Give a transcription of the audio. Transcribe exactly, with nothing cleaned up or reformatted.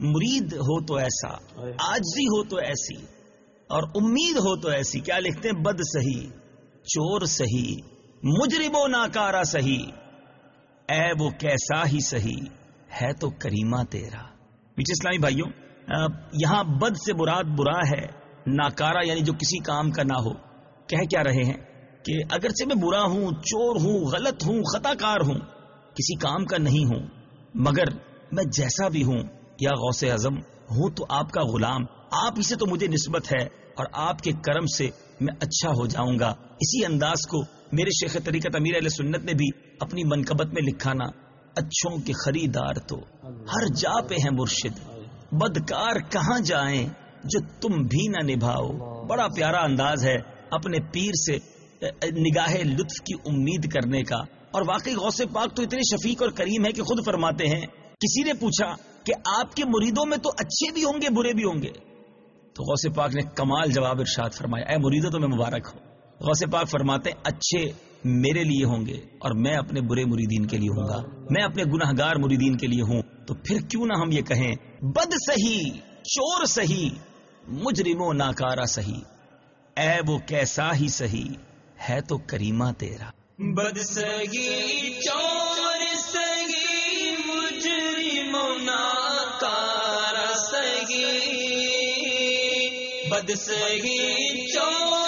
مرید ہو تو ایسا، عاجزی ہو تو ایسی، اور امید ہو تو ایسی. کیا لکھتے ہیں؟ بد سہی، چور سہی، مجرم و ناکارہ سہی، اے وہ کیسا ہی سہی ہے تو کریمہ تیرا. پیچھے اسلامی بھائیوں، یہاں بد سے مراد برا ہے، ناکارہ یعنی جو کسی کام کا نہ ہو. کہہ کیا رہے ہیں کہ اگرچہ میں برا ہوں، چور ہوں، غلط ہوں، خطا کار ہوں، کسی کام کا نہیں ہوں، مگر میں جیسا بھی ہوں یا غوث اعظم ہوں تو آپ کا غلام، آپ ہی سے تو مجھے نسبت ہے اور آپ کے کرم سے میں اچھا ہو جاؤں گا. اسی انداز کو میرے شیخ طریقت امیر اہل سنت نے بھی اپنی منقبت میں لکھا نا: اچھوں کے خریدار تو ہر جا پہ ہیں مرشد، بدکار کہاں جائیں جو تم بھی نہ نبھاؤ. بڑا پیارا انداز ہے اپنے پیر سے نگاہ لطف کی امید کرنے کا. اور واقعی غوث پاک تو اتنے شفیق اور کریم ہے کہ خود فرماتے ہیں، کسی نے پوچھا کہ آپ کے مریدوں میں تو اچھے بھی ہوں گے برے بھی ہوں گے، تو غوث پاک نے کمال جواب ارشاد فرمایا: اے مریدوں تو میں مبارک ہوں. غوث پاک فرماتے ہیں اچھے میرے لیے ہوں گے اور میں اپنے برے مریدین کے لیے ہوں گا، میں اپنے گناہگار مریدین کے لیے ہوں. تو پھر کیوں نہ ہم یہ کہیں: بد سہی، چور سہی، مجرم و ناکارہ سہی، اے وہ کیسا ہی سہی ہے تو کریمہ تیرا. بد سگی، چور سگی، مجرم و ناکارہ سگی، بد سگی، چور